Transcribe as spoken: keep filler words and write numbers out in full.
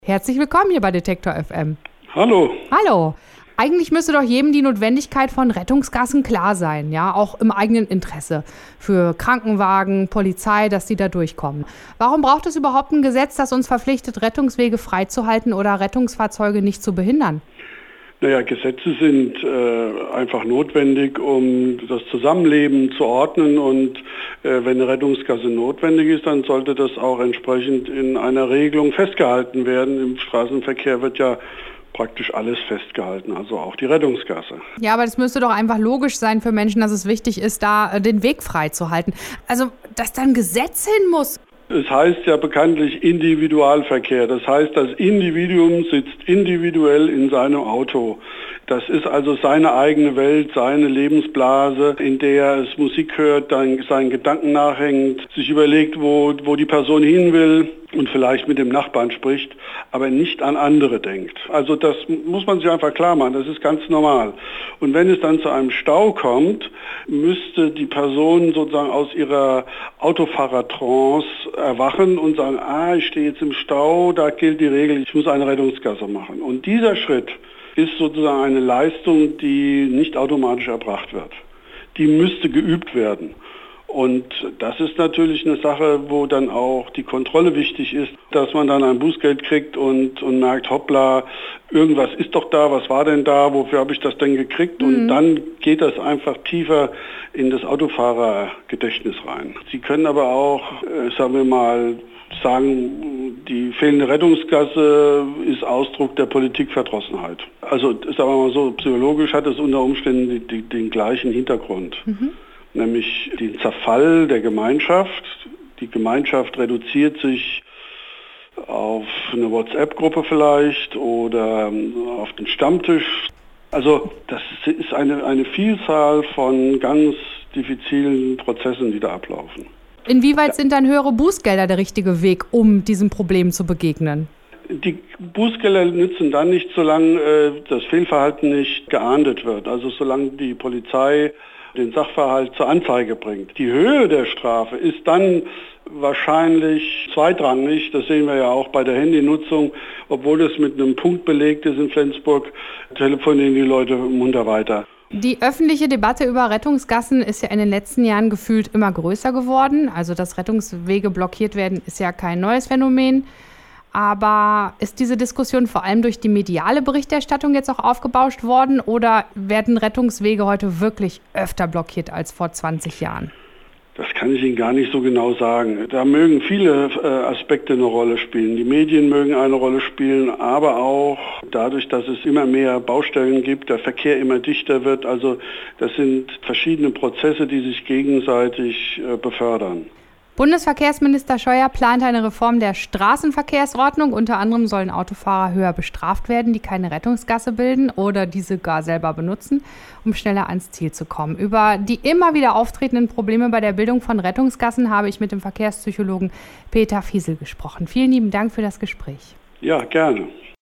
Herzlich willkommen hier bei Detektor F M. Hallo. Hallo. Eigentlich müsste doch jedem die Notwendigkeit von Rettungsgassen klar sein, ja, auch im eigenen Interesse. Für Krankenwagen, Polizei, dass die da durchkommen. Warum braucht es überhaupt ein Gesetz, das uns verpflichtet, Rettungswege freizuhalten oder Rettungsfahrzeuge nicht zu behindern? Naja, Gesetze sind äh, einfach notwendig, um das Zusammenleben zu ordnen, und äh, wenn eine Rettungsgasse notwendig ist, dann sollte das auch entsprechend in einer Regelung festgehalten werden. Im Straßenverkehr wird ja praktisch alles festgehalten, also auch die Rettungsgasse. Ja, aber das müsste doch einfach logisch sein für Menschen, dass es wichtig ist, da äh, den Weg freizuhalten. Also, dass da ein Gesetz hin muss. Es heißt ja bekanntlich Individualverkehr. Das heißt, das Individuum sitzt individuell in seinem Auto. Das ist also seine eigene Welt, seine Lebensblase, in der es Musik hört, dann seinen Gedanken nachhängt, sich überlegt, wo, wo die Person hin will und vielleicht mit dem Nachbarn spricht, aber nicht an andere denkt. Also das muss man sich einfach klar machen, das ist ganz normal. Und wenn es dann zu einem Stau kommt, müsste die Person sozusagen aus ihrer Autofahrertrance erwachen und sagen, ah, ich stehe jetzt im Stau, da gilt die Regel, ich muss eine Rettungsgasse machen. Und dieser Schritt ist sozusagen eine Leistung, die nicht automatisch erbracht wird. Die müsste geübt werden. Und das ist natürlich eine Sache, wo dann auch die Kontrolle wichtig ist, dass man dann ein Bußgeld kriegt und, und merkt, hoppla, irgendwas ist doch da, was war denn da, wofür habe ich das denn gekriegt? Mhm. Und dann geht das einfach tiefer in das Autofahrergedächtnis rein. Sie können aber auch, äh, sagen wir mal, sagen, die fehlende Rettungsgasse ist Ausdruck der Politikverdrossenheit. Also sagen wir mal so, psychologisch hat es unter Umständen die, die, den gleichen Hintergrund. Mhm. Nämlich den Zerfall der Gemeinschaft. Die Gemeinschaft reduziert sich auf eine WhatsApp-Gruppe vielleicht oder auf den Stammtisch. Also das ist eine, eine Vielzahl von ganz diffizilen Prozessen, die da ablaufen. Inwieweit sind dann höhere Bußgelder der richtige Weg, um diesem Problem zu begegnen? Die Bußgelder nützen dann nicht, solange äh, das Fehlverhalten nicht geahndet wird. Also solange die Polizei den Sachverhalt zur Anzeige bringt. Die Höhe der Strafe ist dann wahrscheinlich zweitrangig. Das sehen wir ja auch bei der Handynutzung. Obwohl das mit einem Punkt belegt ist in Flensburg, telefonieren die Leute munter weiter. Die öffentliche Debatte über Rettungsgassen ist ja in den letzten Jahren gefühlt immer größer geworden. Also dass Rettungswege blockiert werden, ist ja kein neues Phänomen. Aber ist diese Diskussion vor allem durch die mediale Berichterstattung jetzt auch aufgebauscht worden oder werden Rettungswege heute wirklich öfter blockiert als vor zwanzig Jahren? Das kann ich Ihnen gar nicht so genau sagen. Da mögen viele äh, Aspekte eine Rolle spielen. Die Medien mögen eine Rolle spielen, aber auch dadurch, dass es immer mehr Baustellen gibt, der Verkehr immer dichter wird. Also das sind verschiedene Prozesse, die sich gegenseitig äh, befördern. Bundesverkehrsminister Scheuer plant eine Reform der Straßenverkehrsordnung. Unter anderem sollen Autofahrer höher bestraft werden, die keine Rettungsgasse bilden oder diese gar selber benutzen, um schneller ans Ziel zu kommen. Über die immer wieder auftretenden Probleme bei der Bildung von Rettungsgassen habe ich mit dem Verkehrspsychologen Peter Fiesel gesprochen. Vielen lieben Dank für das Gespräch. Ja, gerne.